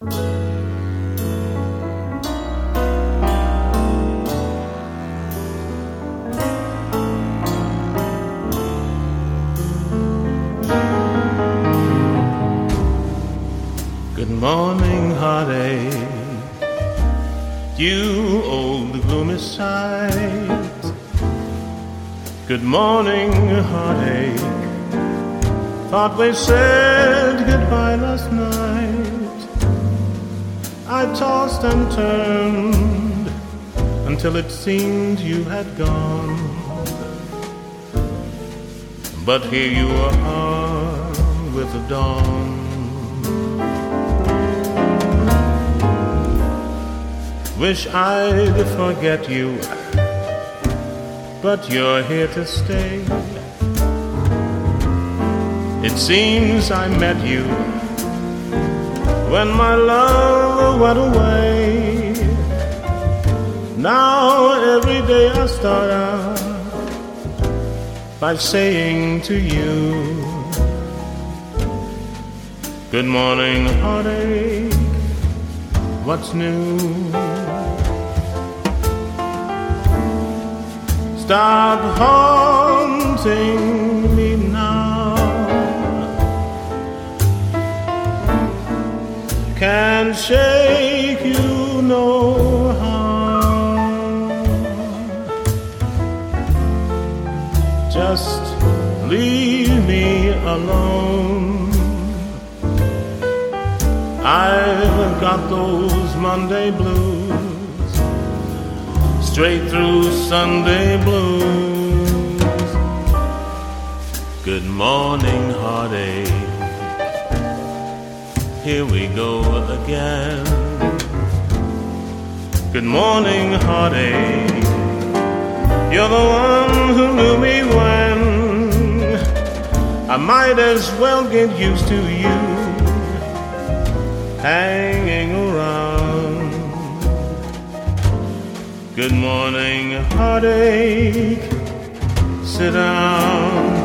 Good morning, heartache, you old gloomy sight. Good morning, heartache, thought we said goodbye last night. I tossed and turned until it seemed you had gone. But here you are with the dawn. Wish I'd forget you, but you're here to stay. It seems I met you when my love went away. Now every day I start out by saying to you, good morning, heartache, what's new? Stop haunting me now. Can't shake you no how. Just leave me alone. I've got those Monday blues, straight through Sunday blues. Good morning, heartache, here we go again. Good morning, heartache, you're the one who knew me when I might as well get used to you hanging around. Good morning, heartache, sit down.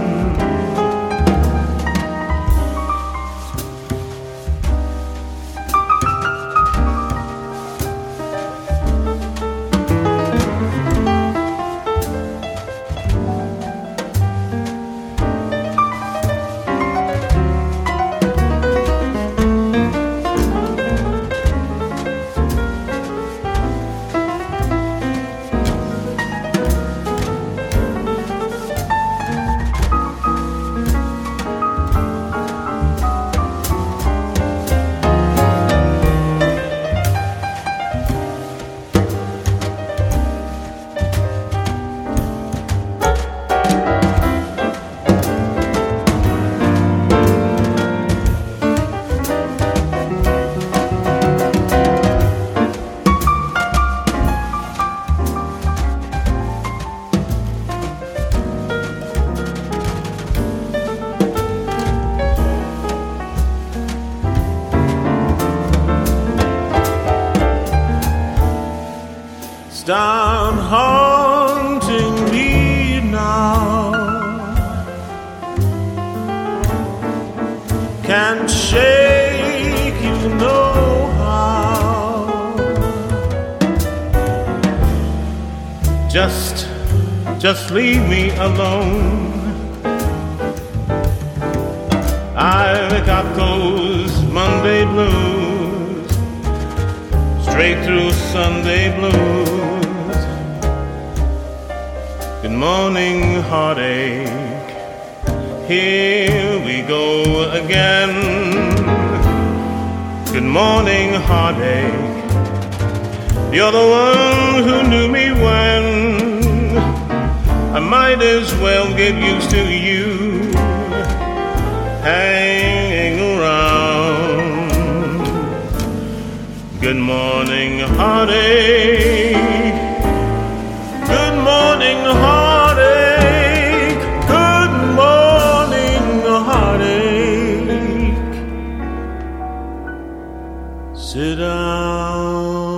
Stop haunting me now. Can't shake you no how. Just leave me alone. I've got those Monday blues, straight through Sunday blues. Good morning, heartache, here we go again. Good morning, heartache, you're the one who knew me when I might as well get used to you hanging around. Good morning, heartache, good morning, heartache, good morning, heartache. Sit down.